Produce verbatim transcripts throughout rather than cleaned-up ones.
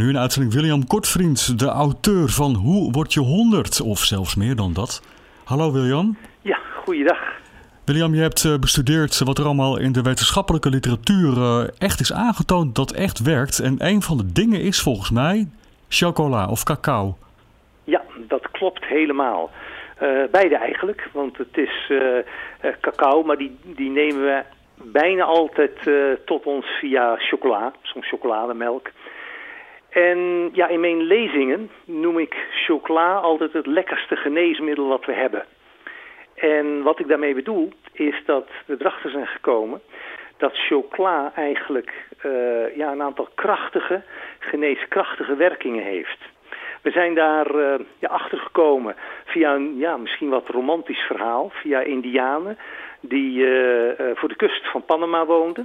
Nu in uitzending William Kortvriend, de auteur van Hoe word je honderd? Of zelfs meer dan dat. Hallo William. Ja, goeiedag. William, je hebt bestudeerd wat er allemaal in de wetenschappelijke literatuur uh, echt is aangetoond dat echt werkt. En een van de dingen is volgens mij chocola of cacao. Ja, dat klopt helemaal. Uh, beide eigenlijk, want het is uh, uh, cacao, maar die, die nemen we bijna altijd uh, tot ons via chocola, soms chocolademelk. En ja, in mijn lezingen noem ik chocola altijd het lekkerste geneesmiddel wat we hebben. En wat ik daarmee bedoel, is dat we erachter zijn gekomen dat chocola eigenlijk uh, ja, een aantal krachtige, geneeskrachtige werkingen heeft. We zijn daar uh, ja, achter gekomen via een ja, misschien wat romantisch verhaal, via Indianen die uh, uh, voor de kust van Panama woonden.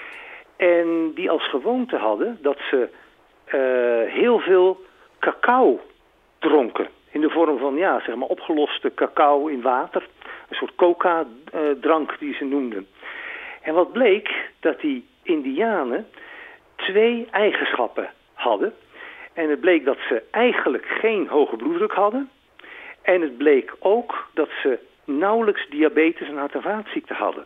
En die als gewoonte hadden dat ze uh, heel veel cacao dronken. In de vorm van ja, zeg maar opgeloste cacao in water. Een soort coca-drank uh, die ze noemden. En wat bleek, dat die Indianen twee eigenschappen hadden. En het bleek dat ze eigenlijk geen hoge bloeddruk hadden. En het bleek ook dat ze nauwelijks diabetes en hart- en vaatziekten hadden.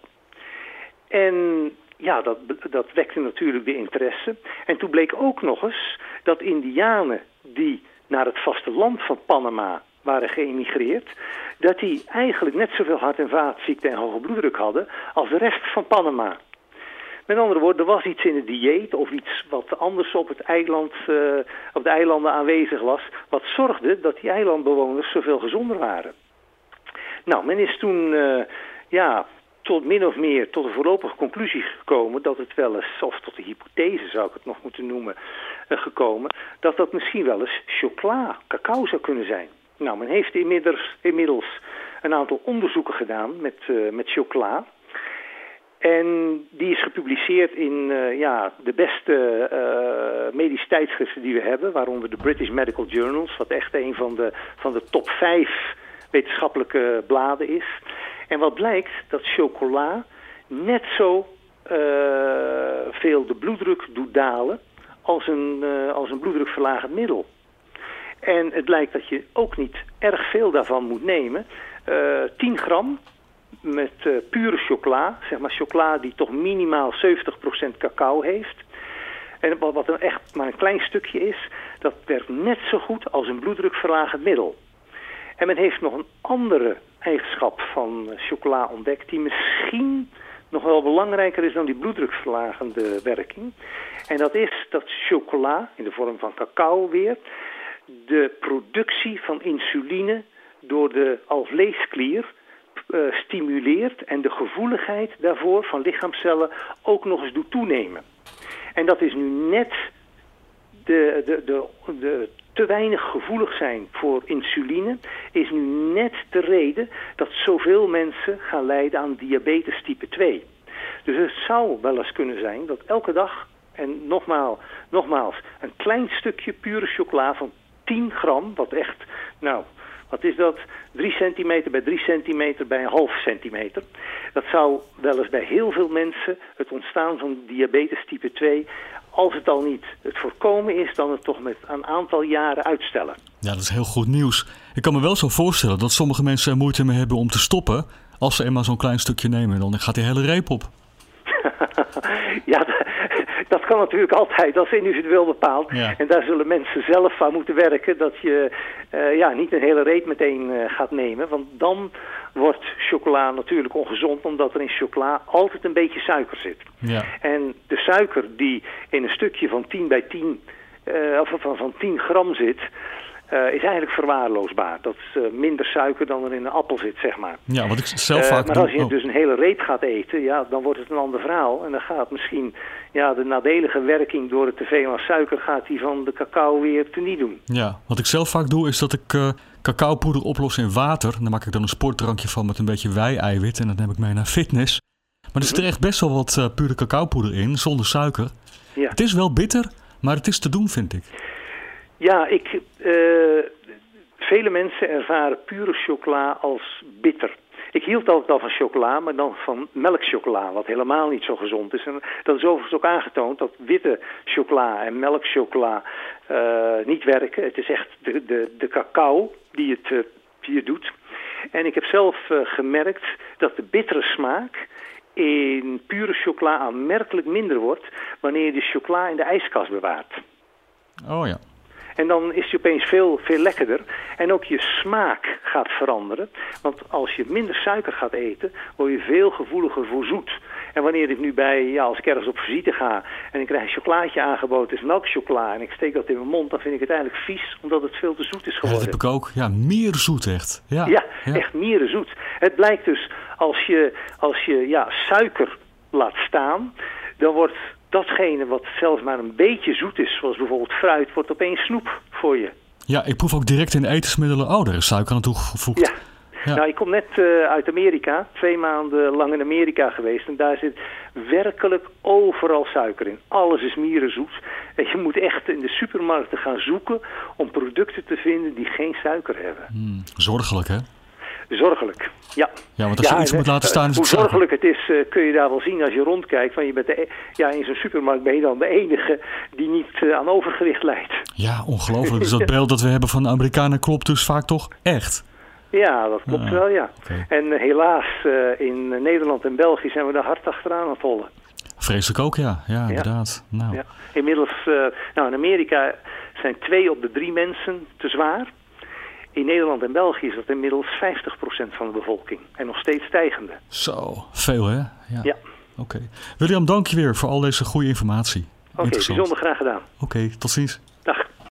En ja, dat, dat wekte natuurlijk de interesse. En toen bleek ook nog eens dat Indianen die naar het vasteland van Panama waren geëmigreerd, dat die eigenlijk net zoveel hart- en vaatziekten en hoge bloeddruk hadden als de rest van Panama. Met andere woorden, er was iets in het dieet of iets wat anders op het eiland, uh, op de eilanden aanwezig was, wat zorgde dat die eilandbewoners zoveel gezonder waren. Nou, men is toen uh, ja, tot min of meer tot een voorlopige conclusie gekomen dat het wel eens, of tot de hypothese zou ik het nog moeten noemen, uh, gekomen, dat dat misschien wel eens chocola, cacao zou kunnen zijn. Nou, men heeft inmiddels, inmiddels een aantal onderzoeken gedaan met, uh, met chocola. En die is gepubliceerd in uh, ja, de beste uh, medische tijdschriften die we hebben, waaronder de British Medical Journals, wat echt een van de, van de top vijf wetenschappelijke bladen is. En wat blijkt, dat chocola net zo uh, veel de bloeddruk doet dalen als een, uh, als een bloeddrukverlagend middel. En het blijkt dat je ook niet erg veel daarvan moet nemen. Uh, tien gram met uh, pure chocola, zeg maar chocola die toch minimaal zeventig procent cacao heeft. En wat dan echt maar een klein stukje is, dat werkt net zo goed als een bloeddrukverlagend middel. En men heeft nog een andere eigenschap van chocola ontdekt die misschien nog wel belangrijker is dan die bloeddrukverlagende werking. En dat is dat chocola, in de vorm van cacao weer, de productie van insuline door de alvleesklier uh, stimuleert en de gevoeligheid daarvoor van lichaamcellen ook nog eens doet toenemen. En dat is nu net de, de, de, de te weinig gevoelig zijn voor insuline, is nu net de reden dat zoveel mensen gaan lijden aan diabetes type twee. Dus het zou wel eens kunnen zijn dat elke dag, en nogmaals, nogmaals een klein stukje pure chocola van tien gram, wat echt, nou, wat is dat? drie centimeter bij drie centimeter bij een half centimeter. Dat zou wel eens bij heel veel mensen het ontstaan van diabetes type twee, als het al niet het voorkomen is, dan het toch met een aantal jaren uitstellen. Ja, dat is heel goed nieuws. Ik kan me wel zo voorstellen dat sommige mensen er moeite mee hebben om te stoppen. Als ze eenmaal zo'n klein stukje nemen, dan gaat die hele reep op. Ja, dat kan natuurlijk altijd, dat is individueel bepaald. Ja. En daar zullen mensen zelf aan moeten werken, dat je uh, ja, niet een hele reep meteen uh, gaat nemen. Want dan wordt chocola natuurlijk ongezond, omdat er in chocola altijd een beetje suiker zit. Ja. En de suiker die in een stukje van tien bij tien, uh, of van, van tien gram zit, Uh, is eigenlijk verwaarloosbaar. Dat is uh, minder suiker dan er in een appel zit, zeg maar. Ja, wat ik zelf uh, vaak Maar doe... als je oh. dus een hele reep gaat eten, ja, dan wordt het een ander verhaal. En dan gaat misschien ja, de nadelige werking door het te veel aan suiker gaat die van de cacao weer teniet doen. Ja, wat ik zelf vaak doe is dat ik uh, cacaopoeder oplos in water. Dan maak ik dan een sportdrankje van met een beetje wei-eiwit en dat neem ik mee naar fitness. Maar er zit er echt best wel wat uh, pure cacaopoeder in, zonder suiker. Ja. Het is wel bitter, maar het is te doen, vind ik. Ja, ik, uh, vele mensen ervaren pure chocola als bitter. Ik hield altijd al van chocola, maar dan van melkchocola, wat helemaal niet zo gezond is. En dat is overigens ook aangetoond dat witte chocola en melkchocola uh, niet werken. Het is echt de, de, de cacao die het uh, hier doet. En ik heb zelf uh, gemerkt dat de bittere smaak in pure chocola aanmerkelijk minder wordt wanneer je de chocola in de ijskast bewaart. Oh ja. En dan is die opeens veel, veel lekkerder. En ook je smaak gaat veranderen. Want als je minder suiker gaat eten, word je veel gevoeliger voor zoet. En wanneer ik nu bij, ja, als ik ergens op visite ga en ik krijg een chocolaatje aangeboden, het is melkchocola, en ik steek dat in mijn mond, dan vind ik het eigenlijk vies, omdat het veel te zoet is geworden. Ja, dat heb ik ook. Ja, meer zoet echt. Ja, ja, ja. echt mierenzoet. Het blijkt dus, als je, als je ja, suiker laat staan, dan wordt datgene wat zelfs maar een beetje zoet is, zoals bijvoorbeeld fruit, wordt opeens snoep voor je. Ja, ik proef ook direct in etensmiddelen, oh, er is suiker aan toegevoegd. Ja. Ja. Nou, ik kom net uh, uit Amerika, twee maanden lang in Amerika geweest. En daar zit werkelijk overal suiker in. Alles is mierenzoet. En je moet echt in de supermarkten gaan zoeken om producten te vinden die geen suiker hebben. Hmm, zorgelijk, hè? Zorgelijk, ja. Ja, want als je ja, iets moet laten staan is hoe het suiker. zorgelijk het is, uh, kun je daar wel zien als je rondkijkt. Van je bent de, ja, in zo'n supermarkt ben je dan de enige die niet uh, aan overgewicht lijdt. Ja, ongelooflijk. Dus dat beeld dat we hebben van de Amerikanen klopt dus vaak toch echt? Ja, dat klopt uh, wel, ja. Okay. En uh, helaas, uh, in Nederland en België zijn we daar hard achteraan aan het hollen. Vreselijk ook, ja. Ja, inderdaad. Ja. Nou. Ja. Inmiddels, uh, nou in Amerika zijn twee op de drie mensen te zwaar. In Nederland en België is dat inmiddels vijftig procent van de bevolking. En nog steeds stijgende. Zo, veel hè? Ja. ja. Oké. Okay. William, dank je weer voor al deze goede informatie. Oké, okay, bijzonder graag gedaan. Oké, okay, tot ziens.